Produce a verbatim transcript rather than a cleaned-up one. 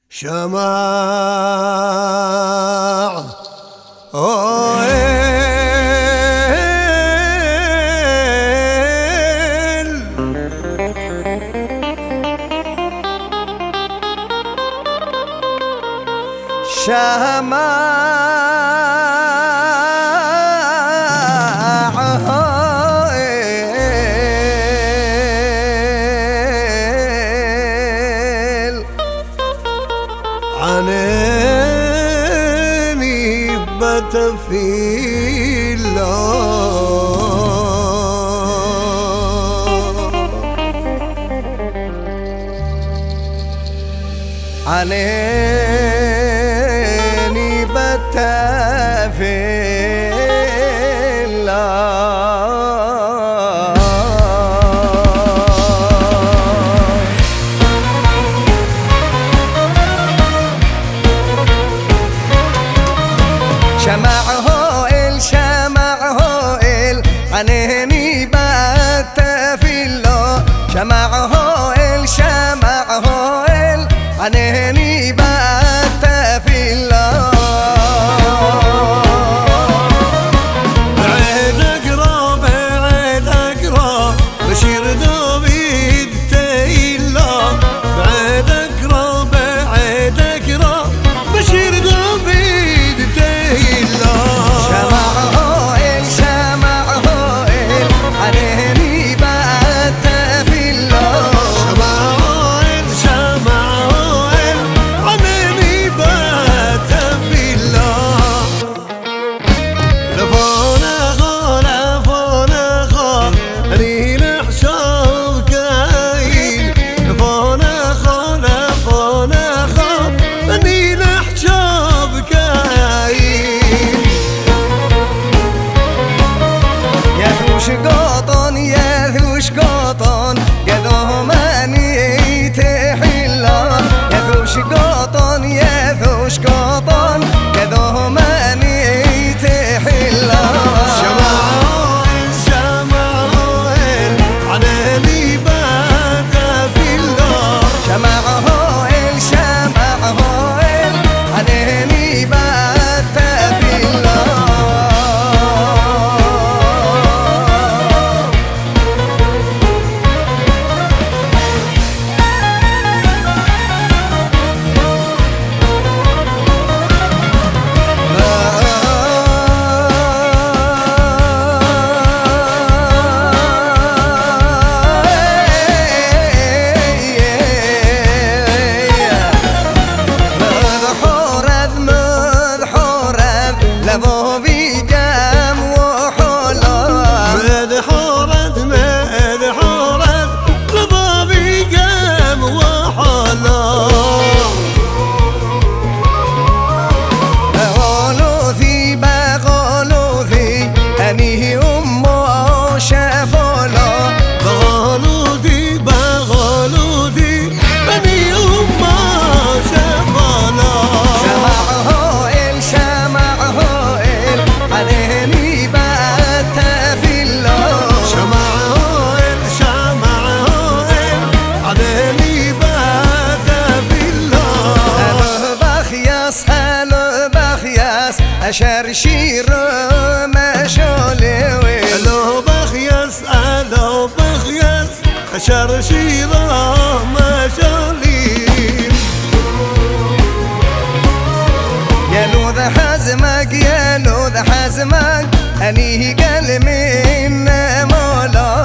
شمع اويل شمع عنيني بت في الله عنيني بت في شمعه إل شمعه إل عنيني بات في الله شمعه إل شمعه إل عنيني بات في الله بعيد أقرب بعيد أقرب بشير دوبي تيلا بعيد أقرب بعيد أقرب بشير دوبي قطن يا ذوش قطن قدو ماني تحلا يا ذوش قطن يا ذوش قطن قدو ماني تحلا شمعوين شمعوين عنيني بات في الله شمعوين شمعوين عنيني بات في الله شرشير مشولي لو بخيس لو بخيس شرشير مشولي يا لو ذا حزمك يا لو ذا حزمك أني قلبي من مولا